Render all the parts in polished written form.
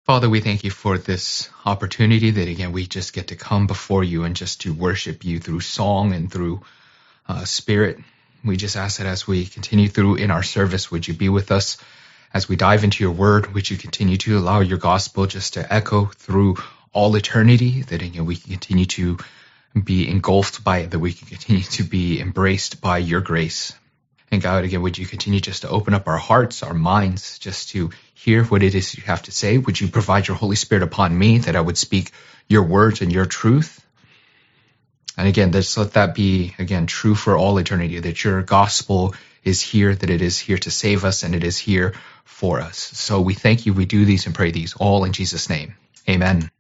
Father, we thank you for this opportunity that, again, we just get to come before you and just to worship you through song and through spirit. We just ask that as we continue through in our service, would you be with us as we dive into your word? Would you continue to allow your gospel just to echo through all eternity, that, again, we can continue to be engulfed by it, that we can continue to be embraced by your grace. And God, again, would you continue just to open up our hearts, our minds, just to hear what it is you have to say? Would you provide your Holy Spirit upon me that I would speak your words and your truth? And again, let that be, again, true for all eternity, that your gospel is here, that it is here to save us, and it is here for us. So we thank you, we do these and pray these all in Jesus' name. Amen.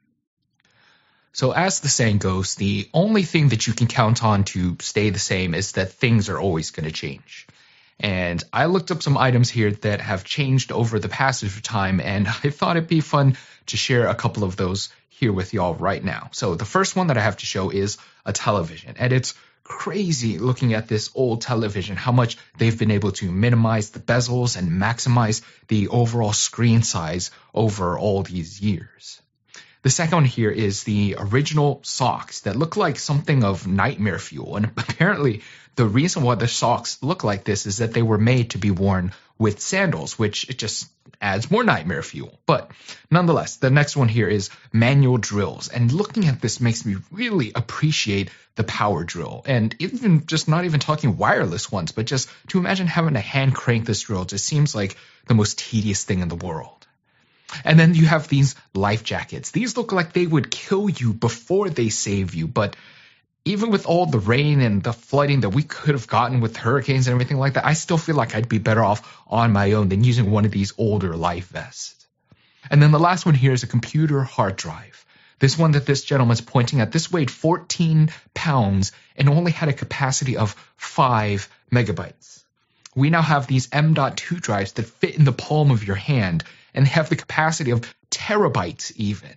So as the saying goes, the only thing that you can count on to stay the same is that things are always going to change. And I looked up some items here that have changed over the passage of time, and I thought it'd be fun to share a couple of those here with y'all right now. So the first one that I have to show is a television. And it's crazy looking at this old television, how much they've been able to minimize the bezels and maximize the overall screen size over all these years. The second one here is the original socks that look like something of nightmare fuel. And apparently the reason why the socks look like this is that they were made to be worn with sandals, which it just adds more nightmare fuel. But nonetheless, the next one here is manual drills. And looking at this makes me really appreciate the power drill. And even just not even talking wireless ones, but just to imagine having to hand crank this drill just seems like the most tedious thing in the world. And then you have these life jackets. These look like they would kill you before they save you. But even with all the rain and the flooding that we could have gotten with hurricanes and everything like that, I still feel like I'd be better off on my own than using one of these older life vests. And then the last one here is a computer hard drive. This one that this gentleman's pointing at, this weighed 14 pounds and only had a capacity of 5 megabytes. We now have these M.2 drives that fit in the palm of your hand and have the capacity of terabytes even.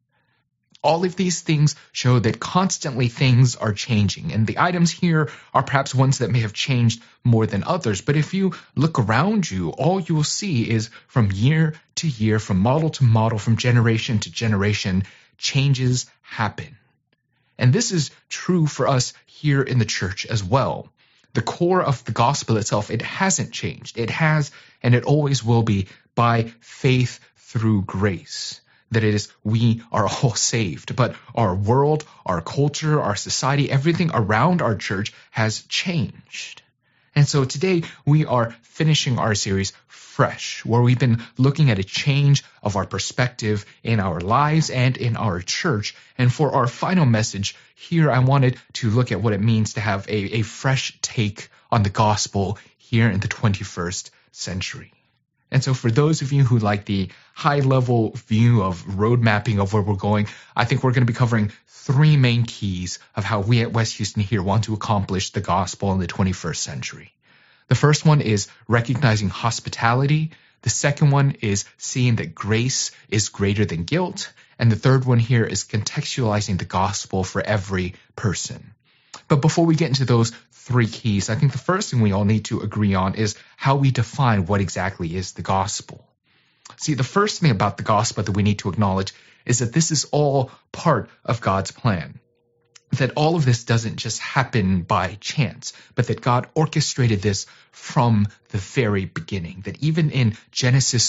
All of these things show that constantly things are changing, and the items here are perhaps ones that may have changed more than others, but if you look around you, all you will see is from year to year, from model to model, from generation to generation, changes happen. And this is true for us here in the church as well. The core of the gospel itself, it hasn't changed. It has, and it always will be, by faith through grace. That it is, we are all saved. But our world, our culture, our society, everything around our church has changed. And so today we are finishing our series fresh, where we've been looking at a change of our perspective in our lives and in our church. And for our final message here, I wanted to look at what it means to have a fresh take on the gospel here in the 21st century. And so for those of you who like the high-level view of road mapping of where we're going, I think we're going to be covering 3 main keys of how we at West Houston here want to accomplish the gospel in the 21st century. The first one is recognizing hospitality. The second one is seeing that grace is greater than guilt. And the third one here is contextualizing the gospel for every person. But before we get into those 3 keys, I think the first thing we all need to agree on is how we define what exactly is the gospel. See, the first thing about the gospel that we need to acknowledge is that this is all part of God's plan. That all of this doesn't just happen by chance, but that God orchestrated this from the very beginning. That even in Genesis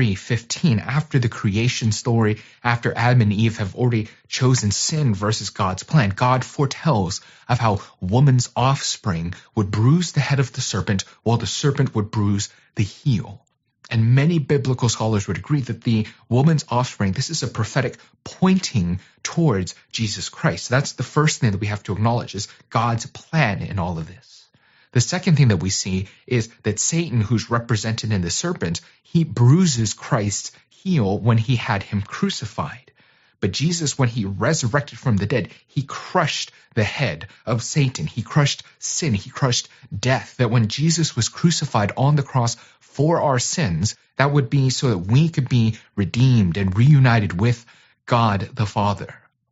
3:15, after the creation story, after Adam and Eve have already chosen sin versus God's plan, God foretells of how woman's offspring would bruise the head of the serpent, while the serpent would bruise the heel. And many biblical scholars would agree that the woman's offspring, this is a prophetic pointing towards Jesus Christ. That's the first thing that we have to acknowledge, is God's plan in all of this. The second thing that we see is that Satan, who's represented in the serpent, he bruises Christ's heel when he had him crucified. But Jesus, when he resurrected from the dead, he crushed the head of Satan. He crushed sin. He crushed death. That when Jesus was crucified on the cross for our sins, that would be so that we could be redeemed and reunited with God the Father.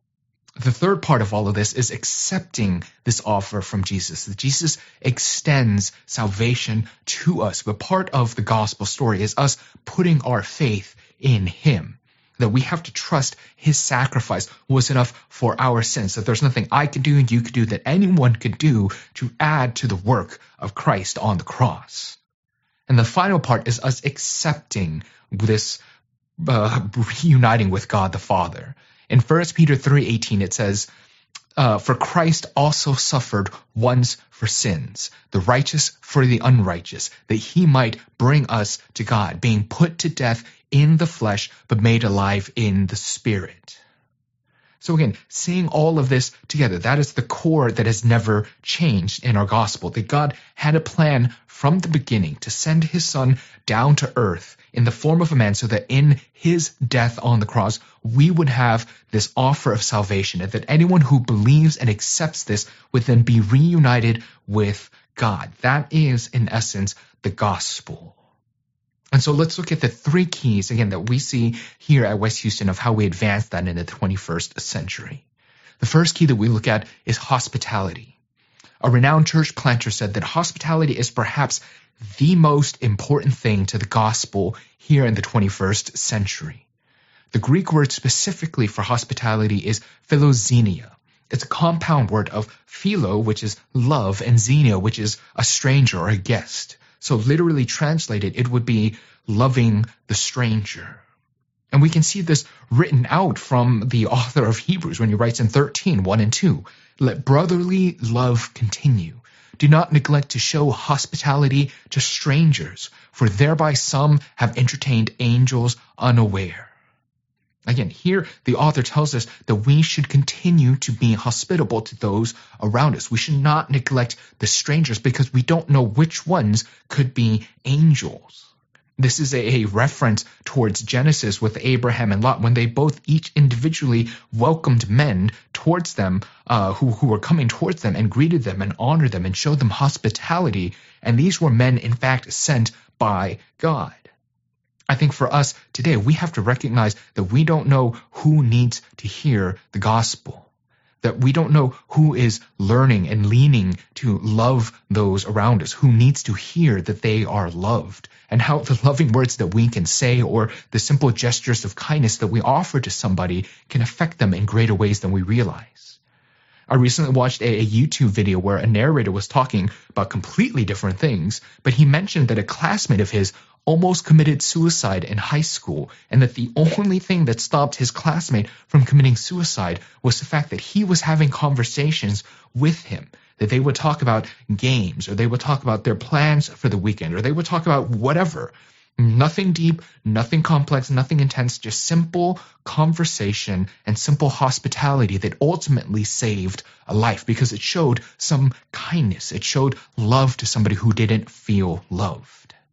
The third part of all of this is accepting this offer from Jesus. That Jesus extends salvation to us. But part of the gospel story is us putting our faith in him. that we have to trust his sacrifice was enough for our sins, that there's nothing I could do and you could do that anyone could do to add to the work of Christ on the cross. And the final part is us accepting this reuniting with God the Father. In 1 Peter 3:18 it says, for Christ also suffered once for sins, the righteous for the unrighteous, that he might bring us to God, being put to death in the flesh, but made alive in the spirit. So again, seeing all of this together, that is the core that has never changed in our gospel, that God had a plan from the beginning to send his son down to earth in the form of a man so that in his death on the cross, we would have this offer of salvation, and that anyone who believes and accepts this would then be reunited with God. That is, in essence, the gospel. And so let's look at the three keys, again, that we see here at West Houston of how we advance that in the 21st century. The first key that we look at is hospitality. A renowned church planter said that hospitality is perhaps the most important thing to the gospel here in the 21st century. The Greek word specifically for hospitality is philoxenia. It's a compound word of philo, which is love, and xenia, which is a stranger or a guest. So literally translated, it would be loving the stranger. And we can see this written out from the author of Hebrews when he writes in 13:1 and 2. Let brotherly love continue. Do not neglect to show hospitality to strangers, for thereby some have entertained angels unaware. Again, here the author tells us that we should continue to be hospitable to those around us. We should not neglect the strangers because we don't know which ones could be angels. This is a reference towards Genesis with Abraham and Lot when they both each individually welcomed men towards them who were coming towards them and greeted them and honored them and showed them hospitality. And these were men, in fact, sent by God. I think for us today, we have to recognize that we don't know who needs to hear the gospel, that we don't know who is learning and leaning to love those around us, who needs to hear that they are loved, and how the loving words that we can say or the simple gestures of kindness that we offer to somebody can affect them in greater ways than we realize. I recently watched a YouTube video where a narrator was talking about completely different things, but he mentioned that a classmate of his almost committed suicide in high school, and that the only thing that stopped his classmate from committing suicide was the fact that he was having conversations with him, that they would talk about games, or they would talk about their plans for the weekend, or they would talk about whatever. Nothing deep, nothing complex, nothing intense, just simple conversation and simple hospitality that ultimately saved a life because it showed some kindness. It showed love to somebody who didn't feel loved.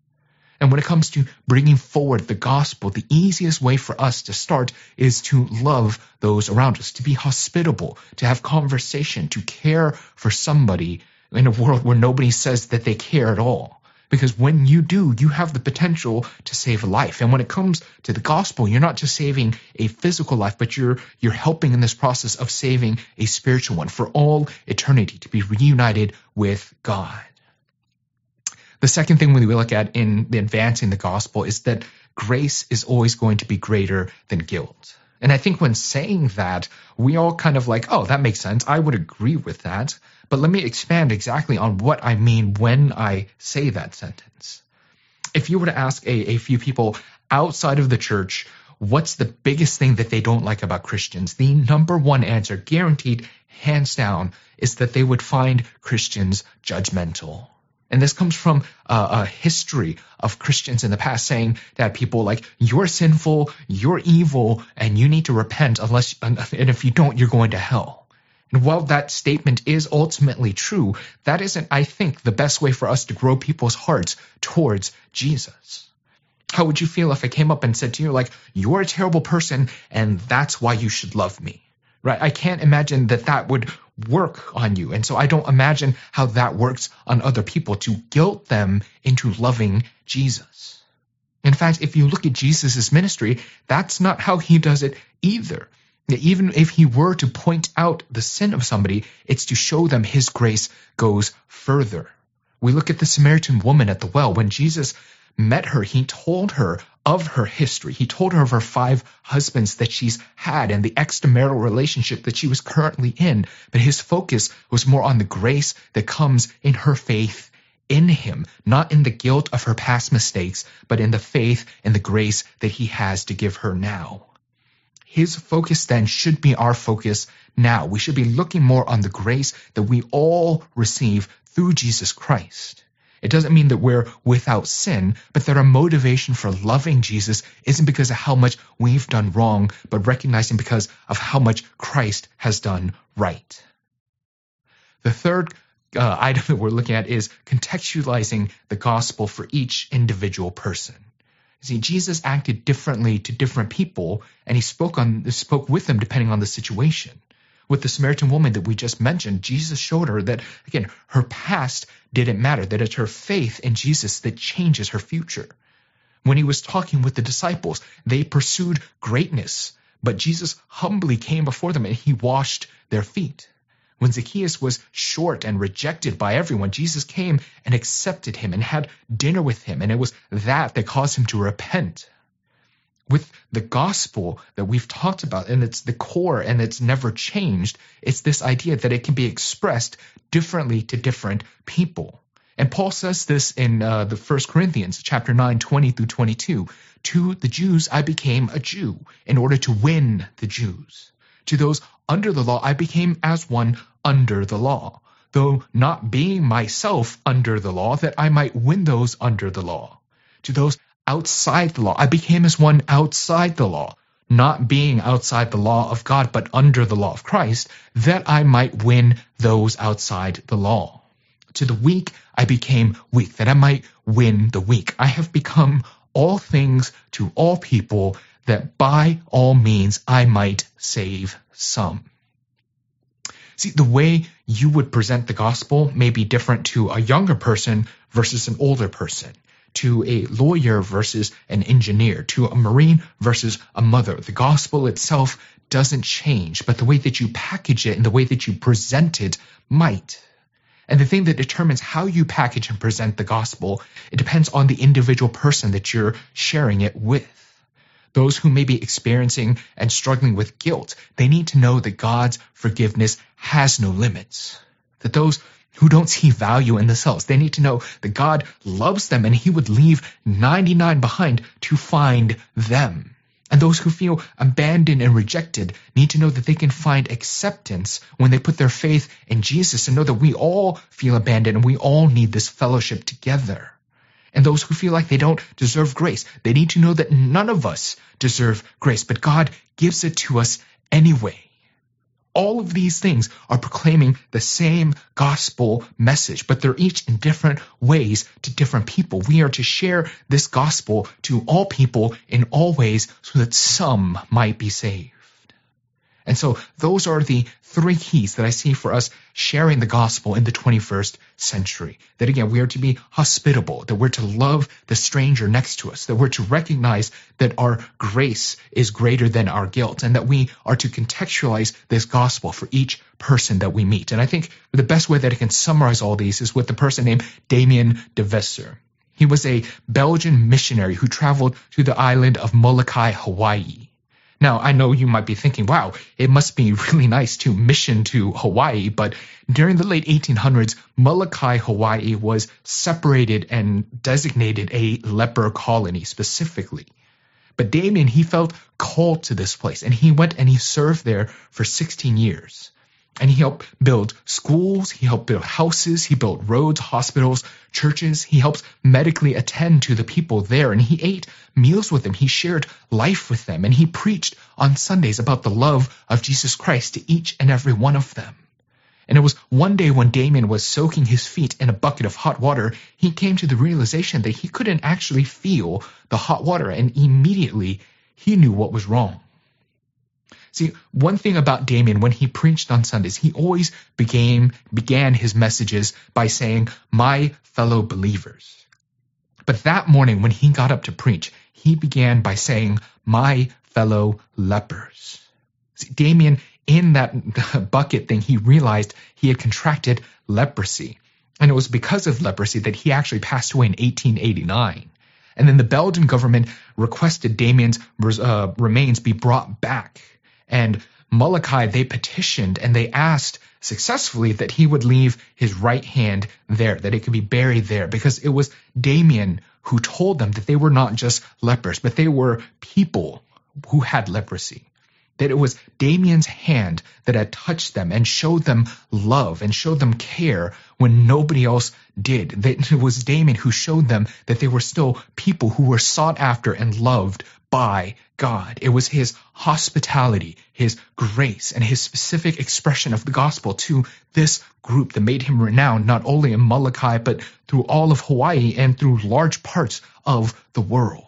And when it comes to bringing forward the gospel, the easiest way for us to start is to love those around us, to be hospitable, to have conversation, to care for somebody in a world where nobody says that they care at all. Because when you do, you have the potential to save a life. And when it comes to the gospel, you're not just saving a physical life, but you're helping in this process of saving a spiritual one for all eternity, to be reunited with God. The second thing we look at in advancing the gospel is that grace is always going to be greater than guilt. And I think when saying that, we all kind of like, oh, that makes sense. I would agree with that. But let me expand exactly on what I mean when I say that sentence. If you were to ask a few people outside of the church, what's the biggest thing that they don't like about Christians? The number one answer, guaranteed, hands down, is that they would find Christians judgmental. And this comes from a history of Christians in the past saying that people like, you're sinful, you're evil, and you need to repent and if you don't, you're going to hell. And while that statement is ultimately true, that isn't, I think, the best way for us to grow people's hearts towards Jesus. How would you feel if I came up and said to you, like, you're a terrible person and that's why you should love me? Right? I can't imagine that would work on you. And so I don't imagine how that works on other people to guilt them into loving Jesus. In fact, if you look at Jesus' ministry, that's not how he does it either. Even if he were to point out the sin of somebody, it's to show them his grace goes further. We look at the Samaritan woman at the well. When Jesus met her, he told her of her history. He told her of her 5 husbands that she's had and the extramarital relationship that she was currently in. But his focus was more on the grace that comes in her faith in him, not in the guilt of her past mistakes, but in the faith and the grace that he has to give her now. His focus then should be our focus now. We should be looking more on the grace that we all receive through Jesus Christ. It doesn't mean that we're without sin, but that our motivation for loving Jesus isn't because of how much we've done wrong, but recognizing because of how much Christ has done right. The third item that we're looking at is contextualizing the gospel for each individual person. See, Jesus acted differently to different people, and he spoke with them depending on the situation. With the Samaritan woman that we just mentioned, Jesus showed her that, again, her past didn't matter, that it's her faith in Jesus that changes her future. When he was talking with the disciples, they pursued greatness, but Jesus humbly came before them and he washed their feet. When Zacchaeus was short and rejected by everyone, Jesus came and accepted him and had dinner with him, and it was that caused him to repent. With the gospel that we've talked about, and it's the core and it's never changed, it's this idea that it can be expressed differently to different people. And Paul says this in the 1 Corinthians chapter 9, 20 through 22. To the Jews I became a Jew in order to win the Jews. To those under the law I became as one under the law, though not being myself under the law, that I might win those under the law. To those outside the law I became as one outside the law, not being outside the law of God, but under the law of Christ, that I might win those outside the law. To the weak I became weak, that I might win the weak. I have become all things to all people, that by all means I might save some. See, the way you would present the gospel may be different to a younger person versus an older person, to a lawyer versus an engineer, to a Marine versus a mother. The gospel itself doesn't change, but the way that you package it and the way that you present it might. And the thing that determines how you package and present the gospel, it depends on the individual person that you're sharing it with. Those who may be experiencing and struggling with guilt, they need to know that God's forgiveness has no limits. That those who don't see value in themselves, they need to know that God loves them and he would leave 99 behind to find them. And those who feel abandoned and rejected need to know that they can find acceptance when they put their faith in Jesus and know that we all feel abandoned and we all need this fellowship together. And those who feel like they don't deserve grace, they need to know that none of us deserve grace, but God gives it to us anyway. All of these things are proclaiming the same gospel message, but they're each in different ways to different people. We are to share this gospel to all people in all ways so that some might be saved. And so those are the 3 keys that I see for us sharing the gospel in the 21st century. That again, we are to be hospitable, that we're to love the stranger next to us, that we're to recognize that our grace is greater than our guilt, and that we are to contextualize this gospel for each person that we meet. And I think the best way that I can summarize all these is with the person named Damien de Visser. He was a Belgian missionary who traveled to the island of Molokai, Hawaii. Now, I know you might be thinking, wow, it must be really nice to mission to Hawaii, but during the late 1800s, Molokai, Hawaii was separated and designated a leper colony specifically. But Damien, he felt called to this place, and he went and he served there for 16 years. And he helped build schools, he helped build houses, he built roads, hospitals, churches. He helped medically attend to the people there, and he ate meals with them. He shared life with them, and he preached on Sundays about the love of Jesus Christ to each and every one of them. And it was one day when Damien was soaking his feet in a bucket of hot water, he came to the realization that he couldn't actually feel the hot water, and immediately he knew what was wrong. See, one thing about Damien, when he preached on Sundays, he always began his messages by saying, "My fellow believers." But that morning, when he got up to preach, he began by saying, "My fellow lepers." See, Damien, in that bucket thing, he realized he had contracted leprosy. And it was because of leprosy that he actually passed away in 1889. And then the Belgian government requested Damien's remains be brought back. And Malachi, they petitioned and they asked successfully that he would leave his right hand there, that it could be buried there, because it was Damien who told them that they were not just lepers, but they were people who had leprosy. That it was Damien's hand that had touched them and showed them love and showed them care when nobody else did. That it was Damien who showed them that they were still people who were sought after and loved by God. It was his hospitality, his grace, and his specific expression of the gospel to this group that made him renowned not only in Molokai, but through all of Hawaii and through large parts of the world.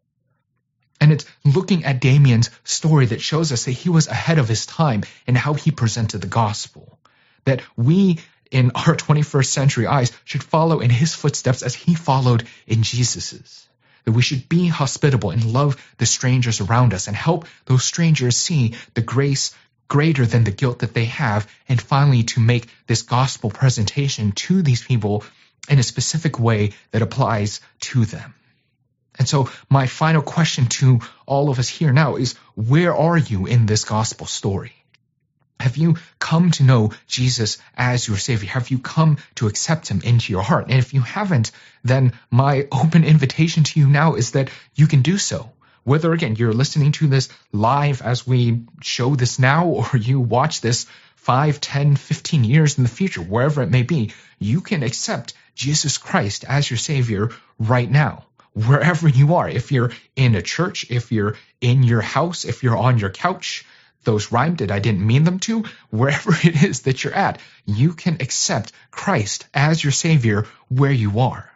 And it's looking at Damien's story that shows us that he was ahead of his time in how he presented the gospel. That we, in our 21st century eyes, should follow in his footsteps as he followed in Jesus's. That we should be hospitable and love the strangers around us and help those strangers see the grace greater than the guilt that they have, and finally to make this gospel presentation to these people in a specific way that applies to them. And so my final question to all of us here now is, where are you in this gospel story? Have you come to know Jesus as your Savior? Have you come to accept him into your heart? And if you haven't, then my open invitation to you now is that you can do so. Whether, again, you're listening to this live as we show this now, or you watch this 5, 10, 15 years in the future, wherever it may be, you can accept Jesus Christ as your Savior right now. Wherever you are, if you're in a church, if you're in your house, if you're on your couch, those rhymed it, I didn't mean them to, wherever it is that you're at, you can accept Christ as your Savior where you are.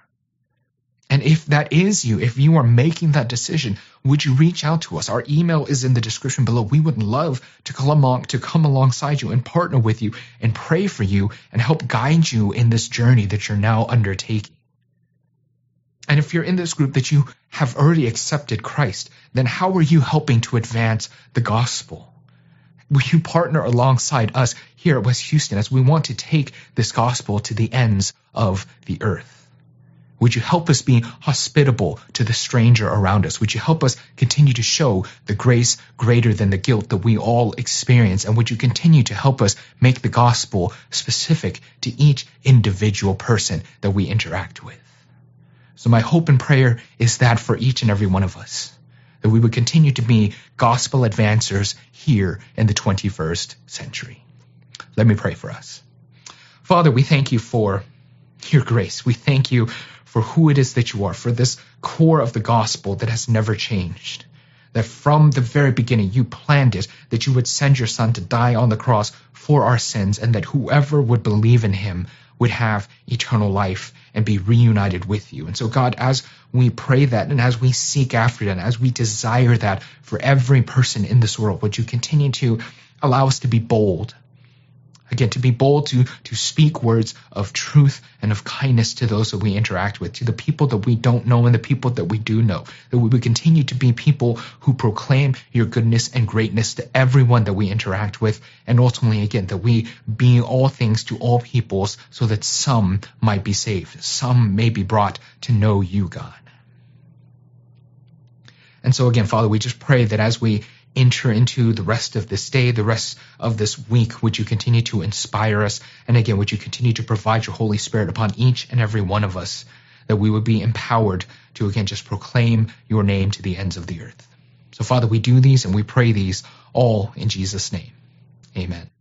And if that is you, if you are making that decision, would you reach out to us? Our email is in the description below. We would love to come alongside you and partner with you and pray for you and help guide you in this journey that you're now undertaking. And if you're in this group that you have already accepted Christ, then how are you helping to advance the gospel? Will you partner alongside us here at West Houston as we want to take this gospel to the ends of the earth? Would you help us be hospitable to the stranger around us? Would you help us continue to show the grace greater than the guilt that we all experience? And would you continue to help us make the gospel specific to each individual person that we interact with? So my hope and prayer is that for each and every one of us, that we would continue to be gospel advancers here in the 21st century. Let me pray for us. Father, we thank you for your grace. We thank you for who it is that you are, for this core of the gospel that has never changed. That from the very beginning you planned it, that you would send your son to die on the cross for our sins, and that whoever would believe in him would have eternal life and be reunited with you. And so, God, as we pray that and as we seek after that, and as we desire that for every person in this world, would you continue to allow us to be bold? Again, to be bold to speak words of truth and of kindness to those that we interact with, to the people that we don't know and the people that we do know. That we would continue to be people who proclaim your goodness and greatness to everyone that we interact with. And ultimately, again, that we be all things to all peoples so that some might be saved. Some may be brought to know you, God. And so again, Father, we just pray that as we enter into the rest of this day, the rest of this week, would you continue to inspire us? And again, would you continue to provide your Holy Spirit upon each and every one of us, that we would be empowered to, again, just proclaim your name to the ends of the earth. So, Father, we do these and we pray these all in Jesus' name. Amen.